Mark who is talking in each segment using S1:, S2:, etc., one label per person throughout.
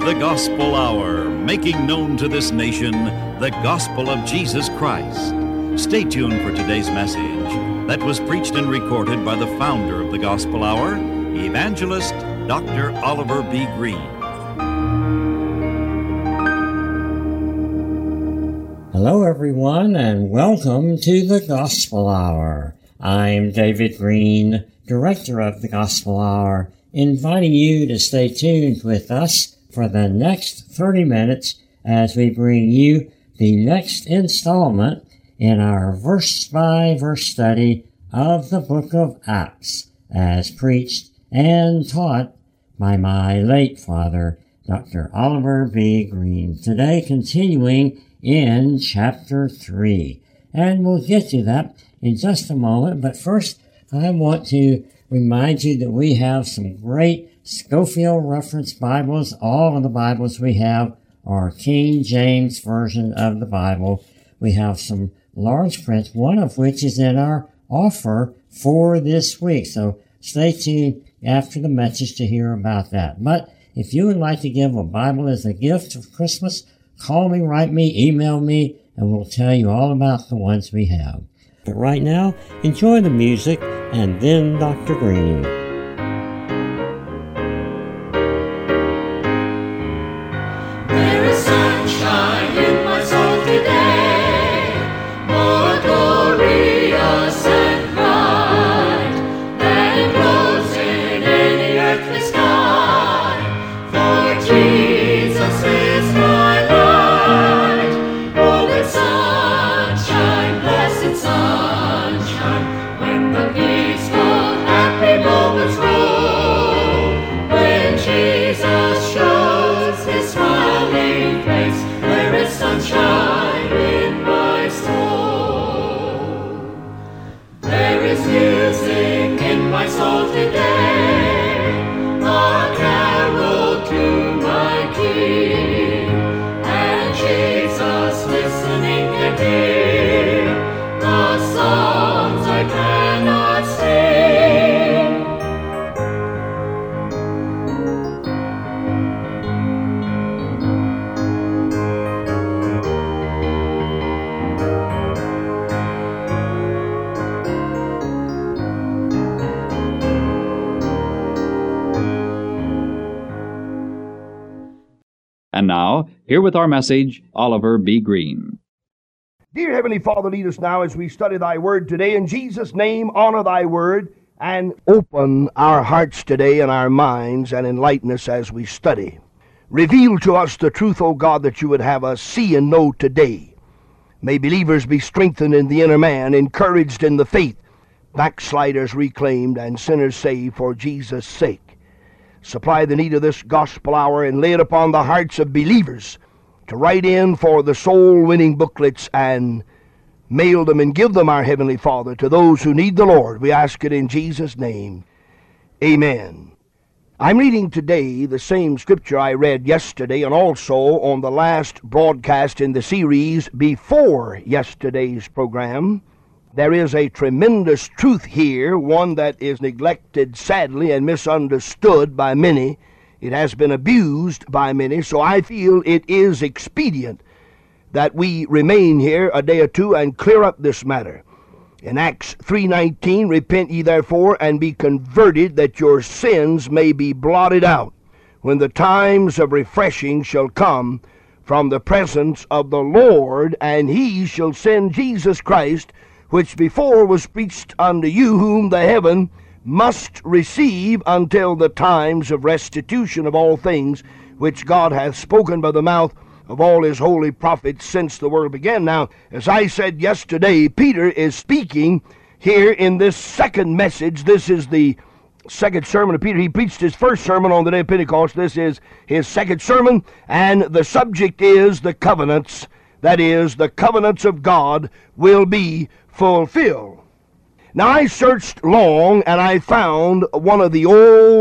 S1: the Gospel Hour, making known to this nation the gospel of Jesus Christ. Stay tuned for today's message that was preached and recorded by the founder of the Gospel Hour, Evangelist Dr. Oliver B. Greene.
S2: Hello, everyone, and welcome to the Gospel Hour. I'm David Greene, Director of the Gospel Hour, inviting you to stay tuned with us for the next 30 minutes as we bring you the next installment in our verse-by-verse study of the book of Acts, as preached and taught by my late father, Dr. Oliver B. Greene. Today, continuing in chapter 3. And we'll get to that in just a moment, but first, I want to remind you that we have some great Scofield Reference Bibles. All of the Bibles we have are King James Version of the Bible. We have some large print, one of which is in our offer for this week. So stay tuned after the message to hear about that. But if you would like to give a Bible as a gift of Christmas, call me, write me, email me, and we'll tell you all about the ones we have. But right now, enjoy the music and then Dr. Greene.
S3: There is sunshine in my soul today, more glorious and bright than glows in any earthly sky. For Jesus is my light. Oh, good sunshine, blessed sunshine, when the peaceful, happy moments roll, when Jesus shows his smiling face, there is sunshine in my soul. There is music in my soul today, a carol to my King, and Jesus listening can hear the songs I cannot sing.
S4: And now, here with our message, Oliver B. Greene.
S5: Dear Heavenly Father, lead us now as we study Thy Word today. In Jesus' name, honor Thy Word and open our hearts today and our minds and enlighten us as we study. Reveal to us the truth, O God, that You would have us see and know today. May believers be strengthened in the inner man, encouraged in the faith, backsliders reclaimed, and sinners saved for Jesus' sake. Supply the need of this gospel hour and lay it upon the hearts of believers to write in for the soul-winning booklets and mail them and give them, our Heavenly Father, to those who need the Lord. We ask it in Jesus' name. Amen. I'm reading today the same scripture I read yesterday and also on the last broadcast in the series before yesterday's program. There is a tremendous truth here, one that is neglected sadly and misunderstood by many. It has been abused by many, so I feel it is expedient that we remain here a day or two and clear up this matter. In Acts 3:19, repent ye therefore and be converted, that your sins may be blotted out, when the times of refreshing shall come from the presence of the Lord, and he shall send Jesus Christ, which before was preached unto you, whom the heaven must receive until the times of restitution of all things, which God hath spoken by the mouth of all his holy prophets since the world began. Now, as I said yesterday, Peter is speaking here in this second message. This is the second sermon of Peter. He preached his first sermon on the day of Pentecost. This is his second sermon, and the subject is the covenants. That is, the covenants of God will be fulfilled. Now, I searched long, and I found one of the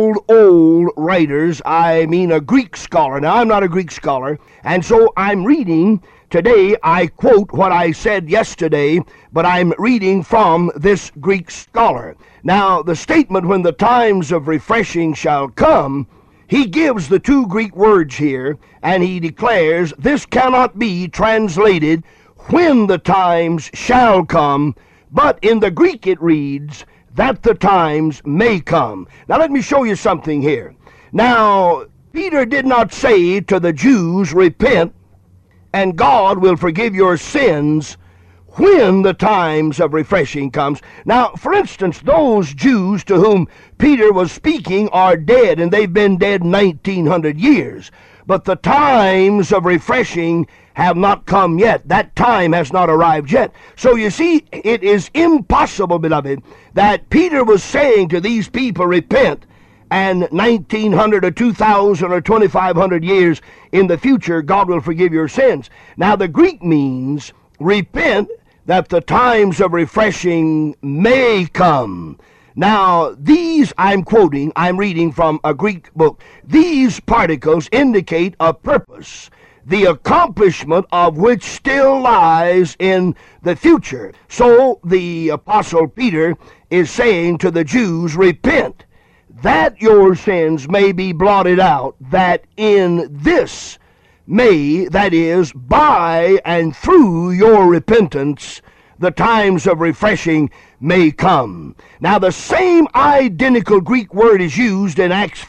S5: old writers, I mean a Greek scholar. Now, I'm not a Greek scholar, and so I'm reading today. I quote what I said yesterday, but I'm reading from this Greek scholar. Now, the statement, when the times of refreshing shall come, he gives the two Greek words here, and he declares this cannot be translated when the times shall come, but in the Greek it reads that the times may come. Now let me show you something here. Now, Peter did not say to the Jews, repent, and God will forgive your sins when the times of refreshing comes. Now, for instance, those Jews to whom Peter was speaking are dead, and they've been dead 1900 years. But the times of refreshing have not come yet. That time has not arrived yet. So you see, it is impossible, beloved, that Peter was saying to these people, repent, and 1900 or 2000 or 2500 years in the future, God will forgive your sins. Now, the Greek means repent, that the times of refreshing may come. Now, these I'm quoting, I'm reading from a Greek book. These particles indicate a purpose, the accomplishment of which still lies in the future. So the Apostle Peter is saying to the Jews, repent, that your sins may be blotted out, that in this may, that is, by and through your repentance, the times of refreshing may come. Now, the same identical Greek word is used in Acts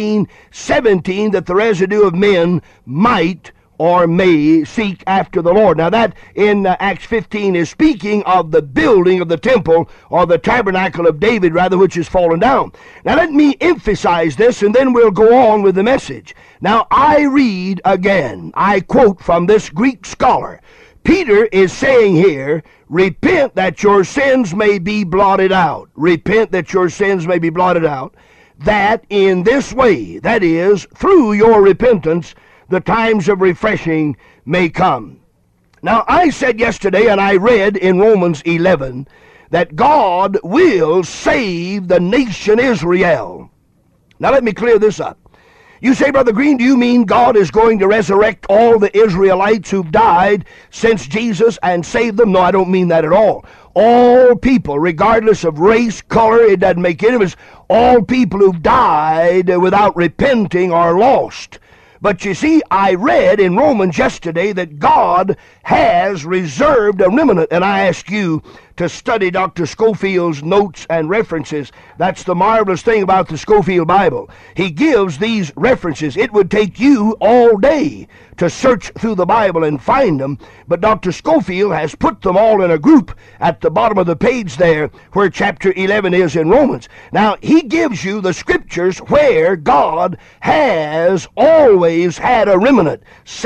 S5: 15:17, that the residue of men might or may seek after the Lord. Now, that in Acts 15 is speaking of the building of the temple, or the tabernacle of David, rather, which is fallen down. Now, let me emphasize this, and then we'll go on with the message. Now, I read again, I quote from this Greek scholar. Peter is saying here, repent that your sins may be blotted out. Repent that your sins may be blotted out, that in this way, that is, through your repentance, the times of refreshing may come. Now, I said yesterday, and I read in Romans 11, that God will save the nation Israel. Now, let me clear this up. You say, Brother Green, do you mean God is going to resurrect all the Israelites who've died since Jesus and save them? No, I don't mean that at all. All people, regardless of race, color, it doesn't make any difference. All people who've died without repenting are lost. But you see, I read in Romans yesterday that God has reserved a remnant, and I ask you to study Dr. Scofield's notes and references. That's the marvelous thing about the Scofield Bible. He gives these references. It would take you all day to search through the Bible and find them, but Dr. Scofield has put them all in a group at the bottom of the page there where chapter 11 is in Romans. Now, he gives you the scriptures where God has always had a remnant,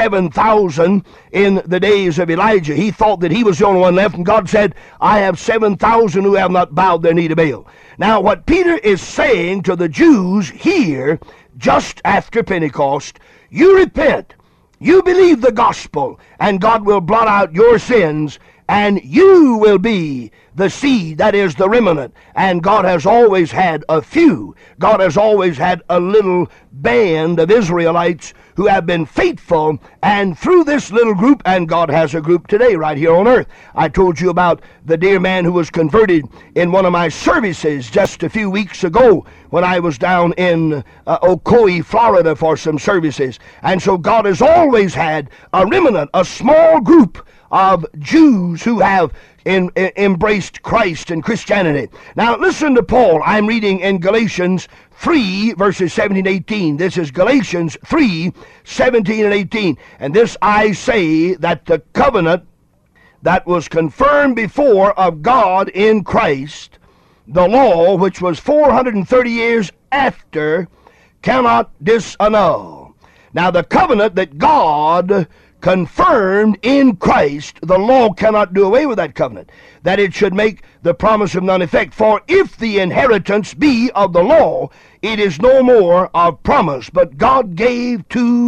S5: 7,000 in the days of Elijah. He thought that he was the only one left, and God said, I have 7,000 who have not bowed their knee to Baal. Now, what Peter is saying to the Jews here, just after Pentecost, you repent, you believe the gospel, and God will blot out your sins, and you will be the seed, that is the remnant. And God has always had a few. God has always had a little band of Israelites who have been faithful, and through this little group, and God has a group today right here on earth. I told you about the dear man who was converted in one of my services just a few weeks ago when I was down in Ocoee, Florida for some services. And so God has always had a remnant, a small group of Jews who have embraced Christ and Christianity. Now listen to Paul. I'm reading in Galatians 3 verses 17 and 18. This is Galatians 3, 17 and 18. And this I say, that the covenant that was confirmed before of God in Christ, the law which was 430 years after, cannot disannul. Now the covenant that God confirmed in Christ, the law cannot do away with that covenant, that it should make the promise of none effect. For if the inheritance be of the law, it is no more of promise, but God gave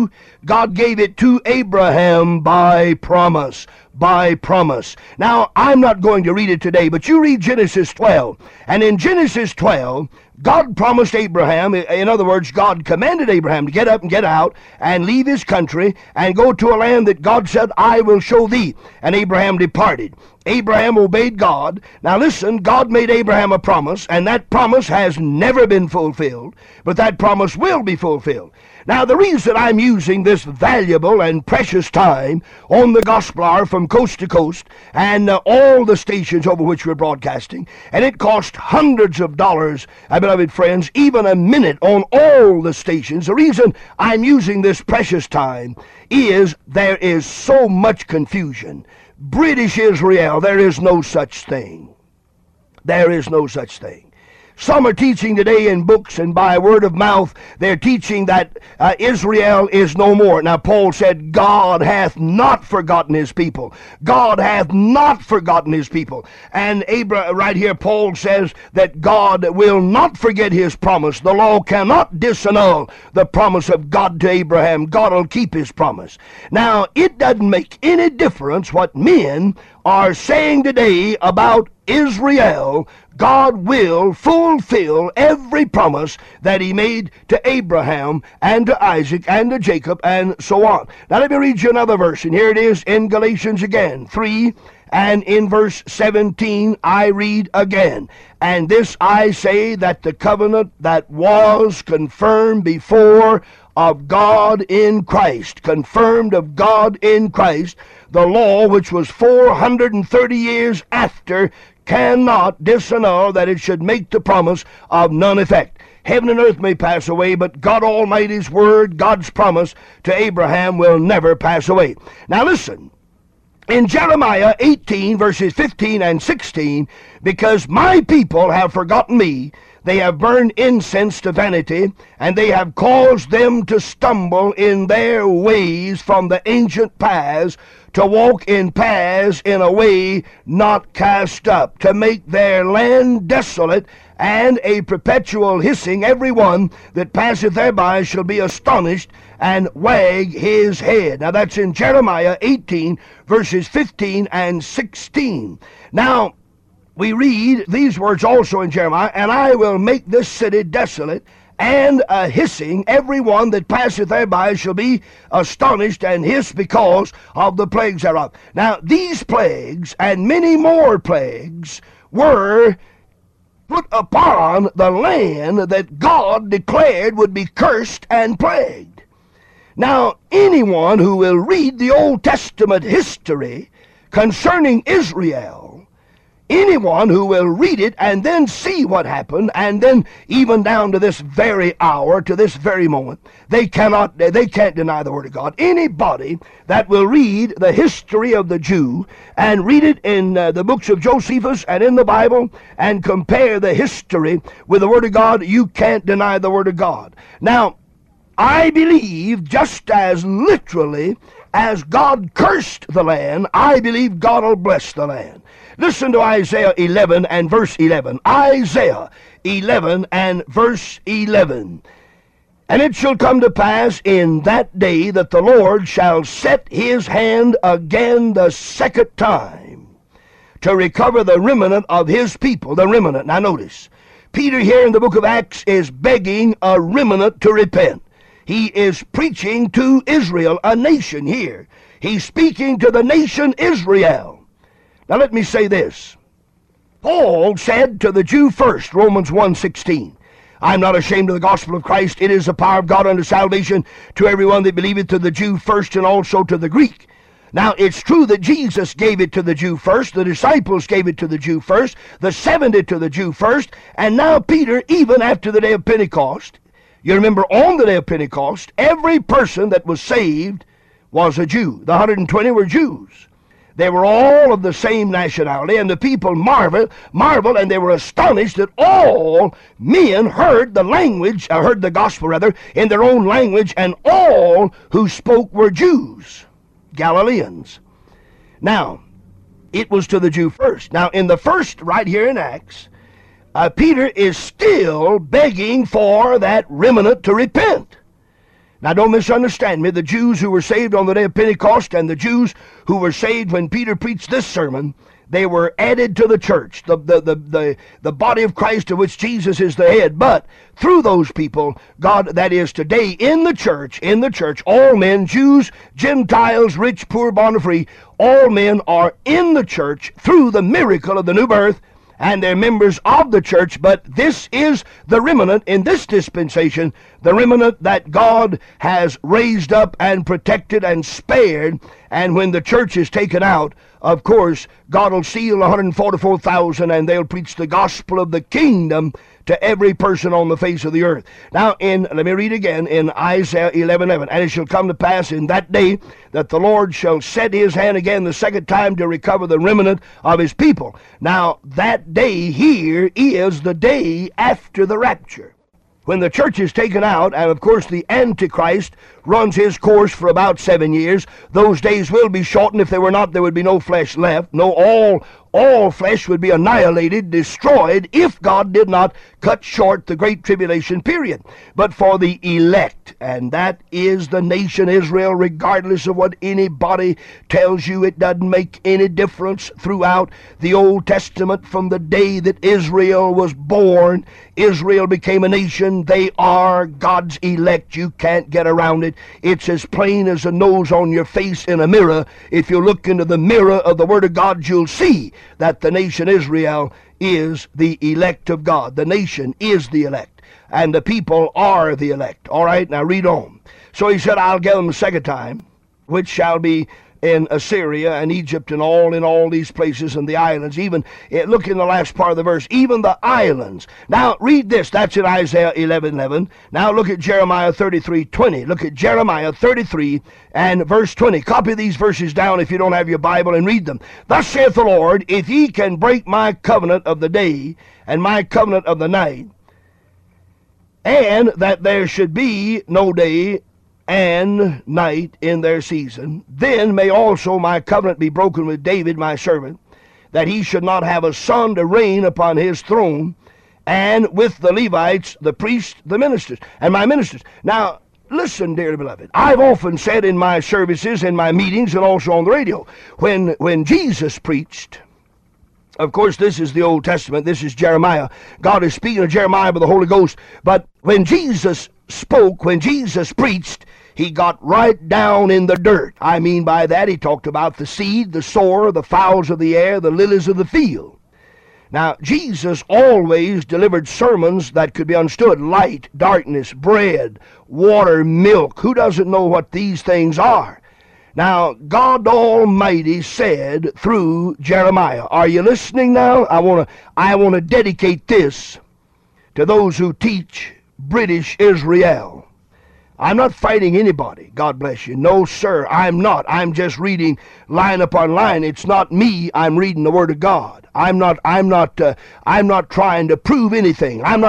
S5: it to Abraham by promise. By promise. Now, I'm not going to read it today, but you read Genesis 12. And in Genesis 12, God promised Abraham, in other words, God commanded Abraham to get up and get out and leave his country and go to a land that God said, I will show thee. And Abraham departed. Abraham obeyed God. Now listen, God made Abraham a promise, and that promise has never been fulfilled, but that promise will be fulfilled. Now the reason I'm using this valuable and precious time on the Gospel Hour from coast to coast and all the stations over which we're broadcasting, and it cost hundreds of dollars, beloved friends, even a minute on all the stations. The reason I'm using this precious time is there is so much confusion. British Israel, there is no such thing. There is no such thing. Some are teaching today in books and by word of mouth, they're teaching that Israel is no more. Now Paul said, God hath not forgotten his people. God hath not forgotten his people. And right here Paul says that God will not forget his promise. The law cannot disannul the promise of God to Abraham. God will keep his promise. Now it doesn't make any difference what men are saying today about Israel. God will fulfill every promise that he made to Abraham and to Isaac and to Jacob and so on. Now let me read you another verse, and here it is in Galatians again, 3, and in verse 17 I read again. And this I say, that the covenant that was confirmed before of God in Christ, confirmed of God in Christ, the law which was 430 years after, cannot disannul that it should make the promise of none effect. Heaven and earth may pass away, but God Almighty's word, God's promise to Abraham, will never pass away. Now listen, in Jeremiah 18 verses 15 and 16, because my people have forgotten me, they have burned incense to vanity, and they have caused them to stumble in their ways from the ancient paths, to walk in paths in a way not cast up, to make their land desolate and a perpetual hissing. Every one that passeth thereby shall be astonished and wag his head. Now that's in Jeremiah 18 verses 15 and 16. Now we read these words also in Jeremiah, and I will make this city desolate and a hissing. Every one that passeth thereby shall be astonished and hiss because of the plagues thereof. Now these plagues and many more plagues were put upon the land that God declared would be cursed and plagued. Now anyone who will read the Old Testament history concerning Israel, anyone who will read it and then see what happened, and then even down to this very hour, to this very moment, they can't deny the Word of God. Anybody that will read the history of the Jew and read it in the books of Josephus and in the Bible and compare the history with the Word of God, you can't deny the Word of God. Now, I believe just as literally as God cursed the land, I believe God will bless the land. Listen to Isaiah 11 and verse 11. Isaiah 11 and verse 11. And it shall come to pass in that day that the Lord shall set his hand again the second time to recover the remnant of his people. The remnant. Now notice, Peter here in the book of Acts is begging a remnant to repent. He is preaching to Israel, a nation here. He's speaking to the nation Israel. Now let me say this. Paul said to the Jew first, Romans 1:16, I'm not ashamed of the gospel of Christ. It is the power of God unto salvation to everyone that believeth, to the Jew first and also to the Greek. Now it's true that Jesus gave it to the Jew first, the disciples gave it to the Jew first, the 70 to the Jew first, and now Peter, even after the day of Pentecost, you remember on the day of Pentecost, every person that was saved was a Jew. The 120 were Jews. They were all of the same nationality, and the people marveled, and they were astonished that all men heard the language, heard the gospel rather, in their own language, and all who spoke were Jews, Galileans. Now, it was to the Jew first. Now, in the first, right here in Acts, Peter is still begging for that remnant to repent. Now don't misunderstand me. The Jews who were saved on the day of Pentecost and the Jews who were saved when Peter preached this sermon, They were added to the church, the body of Christ of which Jesus is the head. But through those people, God, that is today in the church, all men, Jews, Gentiles, rich, poor, bond, or free, all men are in the church through the miracle of the new birth, and they're members of the church. But this is the remnant in this dispensation, the remnant that God has raised up and protected and spared. And when the church is taken out, of course, God will seal 144,000, and they'll preach the gospel of the kingdom to every person on the face of the earth. Now, let me read again in Isaiah 11:11. And it shall come to pass in that day that the Lord shall set his hand again the second time to recover the remnant of his people. Now, that day here is the day after the rapture, when the church is taken out, and of course the Antichrist runs his course for about 7 years. Those days will be shortened. If they were not, there would be no flesh left. No, all flesh would be annihilated, destroyed, if God did not cut short the great tribulation period. But for the elect, and that is the nation Israel, regardless of what anybody tells you, it doesn't make any difference throughout the Old Testament. From the day that Israel was born, Israel became a nation. They are God's elect. You can't get around it. It's as plain as the nose on your face in a mirror. If you look into the mirror of the Word of God, you'll see that the nation Israel is the elect of God. The nation is the elect, and the people are the elect. All right, now read on. So he said, I'll gather them a second time, which shall be in Assyria and Egypt and in all these places and the islands. Even, look in the last part of the verse, even the islands. Now read this, that's in Isaiah 11:11. Now look at Jeremiah 33:20. Look at Jeremiah 33 and verse 20. Copy these verses down if you don't have your Bible and read them. Thus saith the Lord, if ye can break my covenant of the day and my covenant of the night, and that there should be no day and night in their season, then may also my covenant be broken with David my servant, that he should not have a son to reign upon his throne, and with the Levites, the priests, the ministers, and my ministers. Now, listen, dearly beloved, I've often said in my services, in my meetings, and also on the radio, when Jesus preached, of course, this is the Old Testament, this is Jeremiah. God is speaking to Jeremiah by the Holy Ghost, but when Jesus spoke, when Jesus preached, he got right down in the dirt. I mean by that, he talked about the seed, the sower, the fowls of the air, the lilies of the field. Now, Jesus always delivered sermons that could be understood. Light, darkness, bread, water, milk. Who doesn't know what these things are? Now, God Almighty said through Jeremiah, are you listening now? I want to dedicate this to those who teach British Israel. I'm not fighting anybody, God bless you. No, sir, I'm not. I'm just reading line upon line. It's not me. I'm reading the Word of God. I'm not trying to prove anything. I'm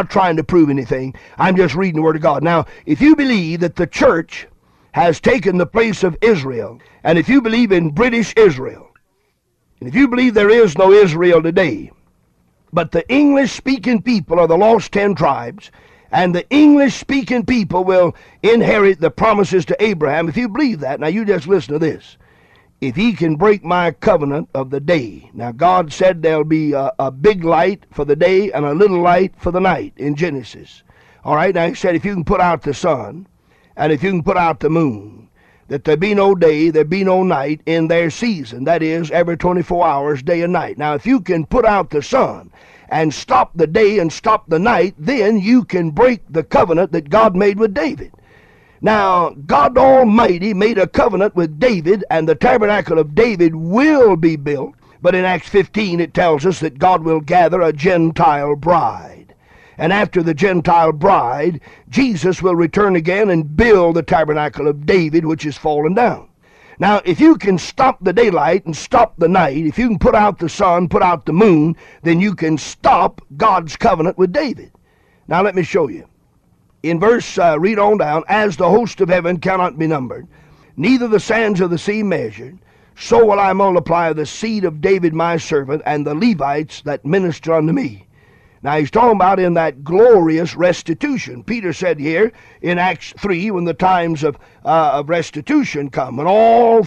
S5: just reading the Word of God. Now, if you believe that the church has taken the place of Israel, and if you believe in British Israel, and if you believe there is no Israel today, but the English-speaking people are the lost 10 tribes, and the English-speaking people will inherit the promises to Abraham. If you believe that, now you just listen to this. If he can break my covenant of the day. Now God said there'll be a big light for the day and a little light for the night in Genesis. All right, now he said if you can put out the sun, and if you can put out the moon, that there be no day, there be no night in their season. That is, every 24 hours, day and night. Now if you can put out the sun, and stop the day and stop the night, then you can break the covenant that God made with David. Now, God Almighty made a covenant with David, and the tabernacle of David will be built. But in Acts 15 it tells us that God will gather a Gentile bride. And after the Gentile bride, Jesus will return again and build the tabernacle of David, which is fallen down. Now, if you can stop the daylight and stop the night, if you can put out the sun, put out the moon, then you can stop God's covenant with David. Now, let me show you. In verse, read on down, as the host of heaven cannot be numbered, neither the sands of the sea measured, so will I multiply the seed of David my servant and the Levites that minister unto me. Now he's talking about in that glorious restitution. Peter said here in Acts 3, when the times of restitution come, when all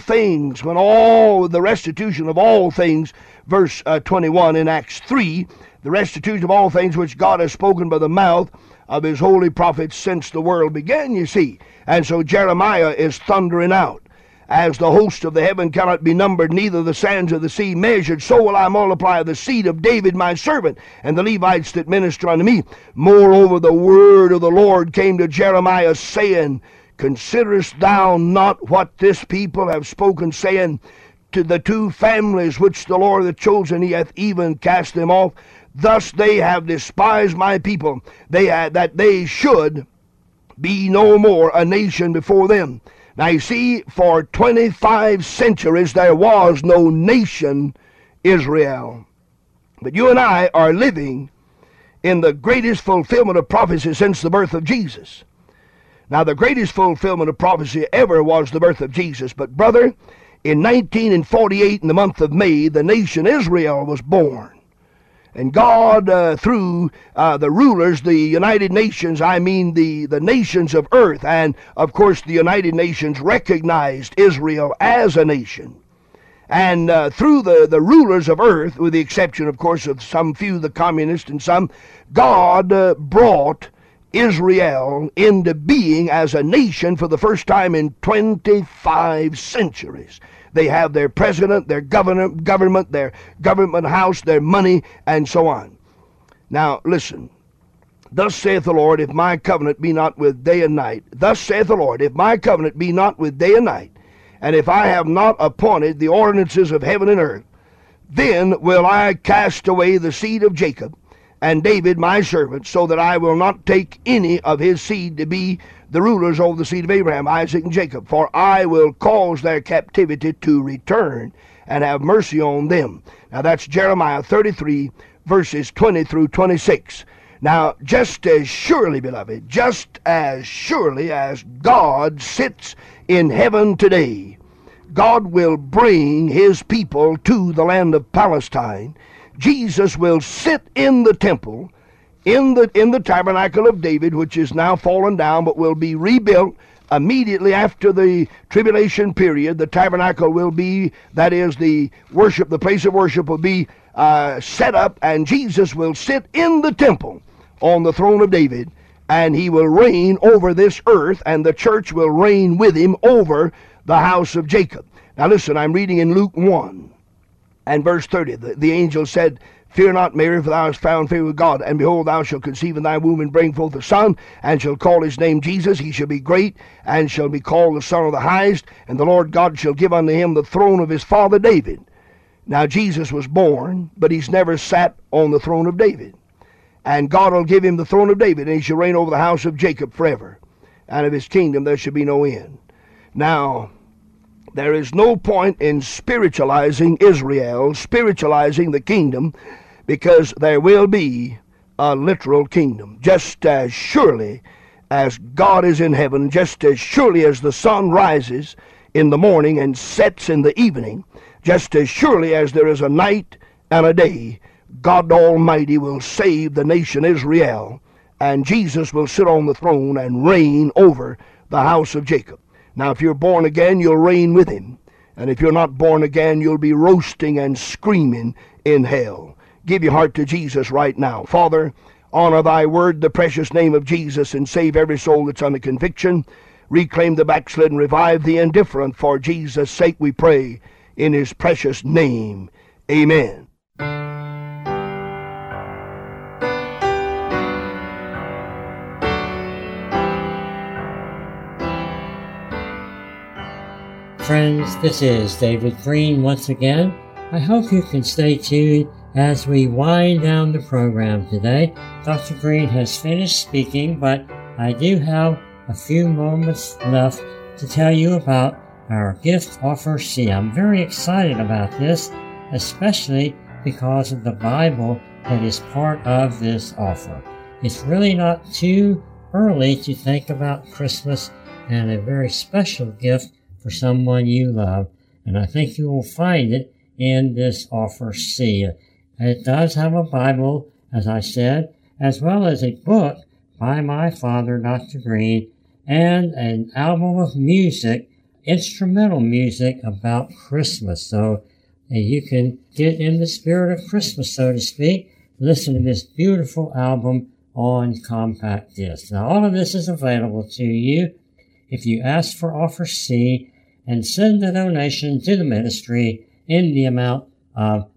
S5: the restitution of all things, verse 21 in Acts 3, the restitution of all things which God has spoken by the mouth of his holy prophets since the world began, you see. And so Jeremiah is thundering out, as the host of the heaven cannot be numbered, neither the sands of the sea measured, so will I multiply the seed of David my servant, and the Levites that minister unto me. Moreover, the word of the Lord came to Jeremiah, saying, Considerest thou not what this people have spoken, saying, To the two families which the Lord hath chosen, he hath even cast them off. Thus they have despised my people, that they should be no more a nation before them. Now you see, for 25 centuries there was no nation Israel. But you and I are living in the greatest fulfillment of prophecy since the birth of Jesus. Now the greatest fulfillment of prophecy ever was the birth of Jesus. But brother, in 1948, in the month of May, the nation Israel was born. And God, through the rulers, the United Nations, I mean the nations of earth, and of course the United Nations recognized Israel as a nation. And through the rulers of earth, with the exception, of course, of some few, the communists and some, God brought Israel into being as a nation for the first time in 25 centuries. They have their president, their government, their government house, their money, and so on. Now, listen. Thus saith the Lord, if my covenant be not with day and night. Thus saith the Lord, if my covenant be not with day and night, and if I have not appointed the ordinances of heaven and earth, then will I cast away the seed of Jacob and David my servant, so that I will not take any of his seed to be the rulers over the seed of Abraham, Isaac, and Jacob. For I will cause their captivity to return and have mercy on them. Now that's Jeremiah 33, verses 20 through 26. Now, just as surely, beloved, just as surely as God sits in heaven today, God will bring his people to the land of Palestine. Jesus will sit in the temple, in the tabernacle of David, which is now fallen down, but will be rebuilt immediately after the tribulation period. The tabernacle will be, that is, the place of worship will be set up, and Jesus will sit in the temple on the throne of David, and he will reign over this earth, and the church will reign with him over the house of Jacob. Now listen, I'm reading in Luke 1 and verse 30. The angel said, Fear not, Mary, for thou hast found favor with God. And behold, thou shalt conceive in thy womb and bring forth a son, and shall call his name Jesus. He shall be great, and shall be called the Son of the Highest. And the Lord God shall give unto him the throne of his father David. Now Jesus was born, but he's never sat on the throne of David. And God will give him the throne of David, and he shall reign over the house of Jacob forever. And of his kingdom there shall be no end. Now, there is no point in spiritualizing Israel, spiritualizing the kingdom, because there will be a literal kingdom. Just as surely as God is in heaven, just as surely as the sun rises in the morning and sets in the evening, just as surely as there is a night and a day, God Almighty will save the nation Israel, and Jesus will sit on the throne and reign over the house of Jacob. Now, if you're born again, you'll reign with him. And if you're not born again, you'll be roasting and screaming in hell. Give your heart to Jesus right now. Father, honor thy word, the precious name of Jesus, and save every soul that's under conviction. Reclaim the backslidden, revive the indifferent. For Jesus' sake we pray, in his precious name. Amen.
S2: Friends, this is David Green once again. I hope you can stay tuned as we wind down the program today. Dr. Green has finished speaking, but I do have a few moments left to tell you about our gift offer C. I'm very excited about this, especially because of the Bible that is part of this offer. It's really not too early to think about Christmas and a very special gift for someone you love, and I think you will find it in this offer C. It does have a Bible as I said, as well as a book by my father, Dr. Green, and an album of music, instrumental music about Christmas. So you can get in the spirit of Christmas, so to speak. Listen to this beautiful album on compact disc. Now, all of this is available to you if you ask for Offer C and send a donation to the ministry in the amount of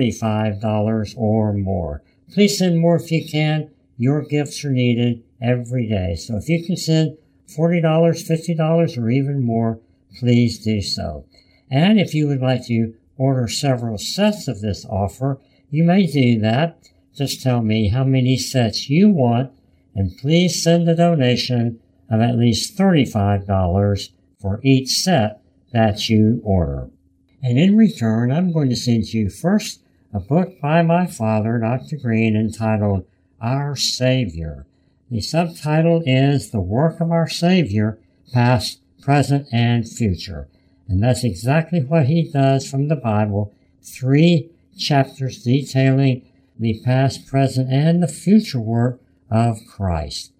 S2: $35 or more. Please send more if you can. Your gifts are needed every day. So if you can send $40, $50, or even more, please do so. And if you would like to order several sets of this offer, you may do that. Just tell me how many sets you want, and please send a donation of at least $35 for each set that you order. And in return, I'm going to send you first a book by my father, Dr. Green, entitled Our Savior. The subtitle is The Work of Our Savior, Past, Present, and Future. And that's exactly what he does from the Bible. 3 chapters detailing the past, present, and the future work of Christ.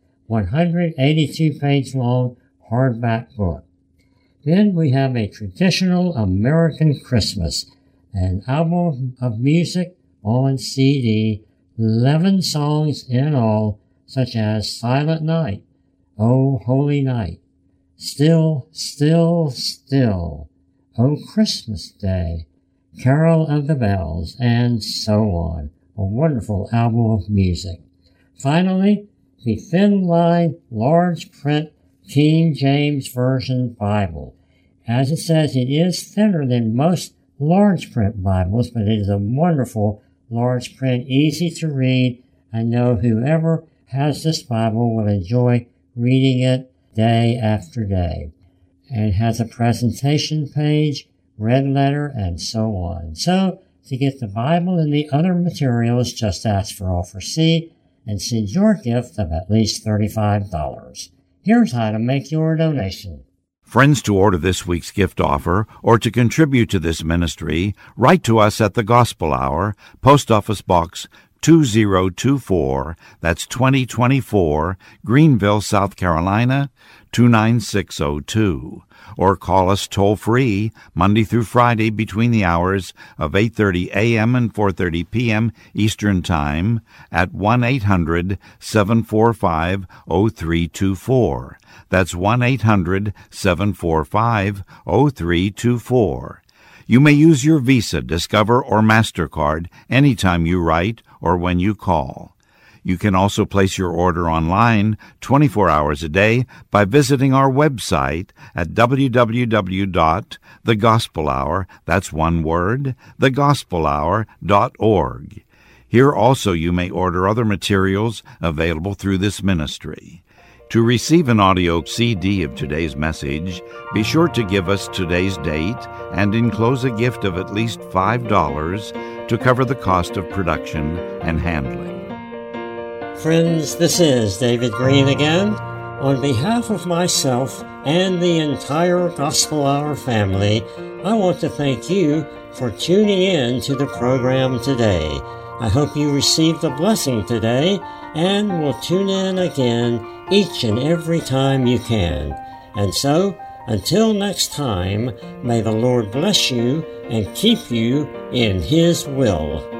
S2: 182-page long hardback book. Then we have a traditional American Christmas, an album of music on CD, 11 songs in all, such as Silent Night, O Holy Night, Still, Still, Still, O Christmas Day, Carol of the Bells, and so on. A wonderful album of music. Finally, the thin-line, large-print King James Version Bible. As it says, it is thinner than most large-print Bibles, but it is a wonderful large print, easy to read. I know whoever has this Bible will enjoy reading it day after day. And it has a presentation page, red letter, and so on. So, to get the Bible and the other materials, just ask for Offer C and send your gift of at least $35. Here's how to make your donation.
S6: Friends, to order this week's gift offer or to contribute to this ministry, write to us at the Gospel Hour, Post Office Box 2024, that's 2024, Greenville, South Carolina, 29602. Or call us toll-free Monday through Friday between the hours of 8:30 a.m. and 4:30 p.m. Eastern Time at 1-800-745-0324. That's 1-800-745-0324. You may use your Visa, Discover, or MasterCard anytime you write or when you call. You can also place your order online 24 hours a day by visiting our website at www.thegospelhour, that's one word, thegospelhour.org. Here also you may order other materials available through this ministry. To receive an audio CD of today's message, be sure to give us today's date and enclose a gift of at least $5 to cover the cost of production and handling.
S2: Friends, this is David Green again. On behalf of myself and the entire Gospel Hour family, I want to thank you for tuning in to the program today. I hope you received a blessing today and will tune in again each and every time you can. And so, until next time, may the Lord bless you and keep you in His will.